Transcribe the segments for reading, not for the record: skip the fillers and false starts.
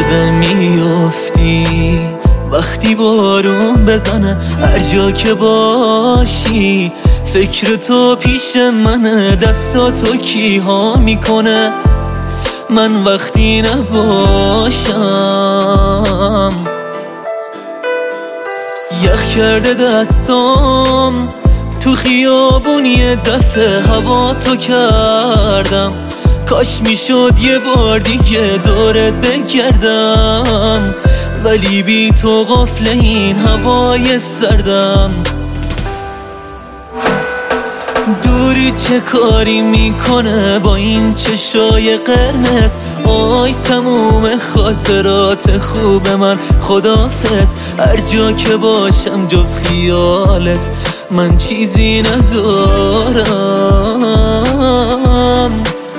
یادم میفتی وقتی بارون بزنه، هر جا که باشی فکر تو پیش منه، دستاتو کیها میکنه من وقتی نباشم. یخ کرده دستام تو خیابون، یه دفعه هوا تو کردم، کاش میشد یه بار دیگه دورت بگردم، ولی بی تو قفل این هوای سردم. دوری چه کاری میکنه با این چشای قرمز، آی تموم خاطرات خوب من خدافظ، هر جا که باشم جز خیالت من چیزی ندارم.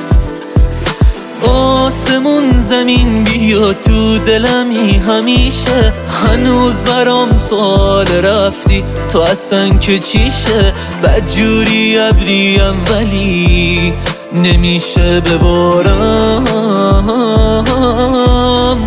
آسمون زمین بیا تو دلمی همیشه، هنوز برام سوال رفتی تو اصلا که چیشه، بدجوری ابریم ولی نمیشه ببارم.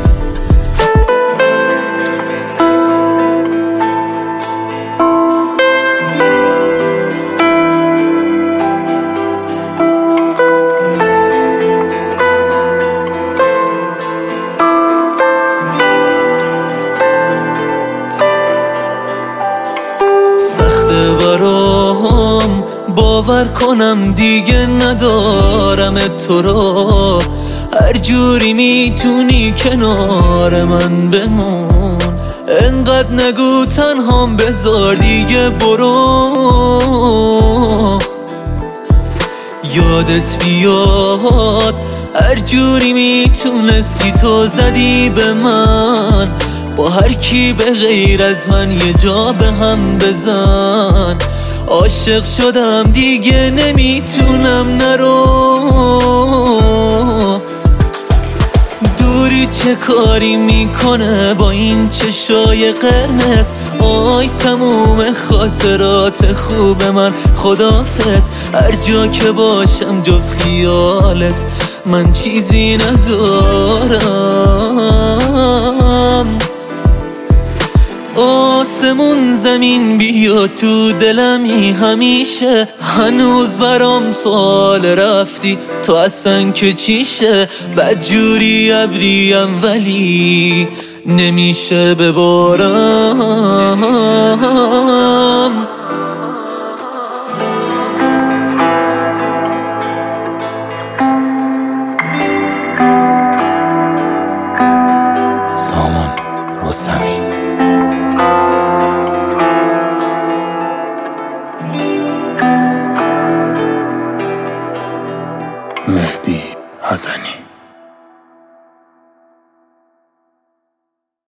برام باور کنم دیگه ندارم تو رو، هر جوری میتونی کنار من بمون، انقدر نگو تنهام بذار دیگه برو. یادت بیاد هر جوری میتونستی تو زدی به من، با هر کی به غیر از من یه جا به هم بزن، عاشق شدم دیگه نمیتونم نرو. دوری چه کاری میکنه با این چشای قرمز، آی تموم خاطرات خوب من خدافظ، هر جا که باشم جز خیالت من چیزی ندارم. آسمون زمین بیا تو دلمی همیشه، هنوز برام سوال رفتی تو اصلا که چیشه، بدجوری ابریم ولی نمیشه ببارم. سامان رستمی. مهدی حسنی.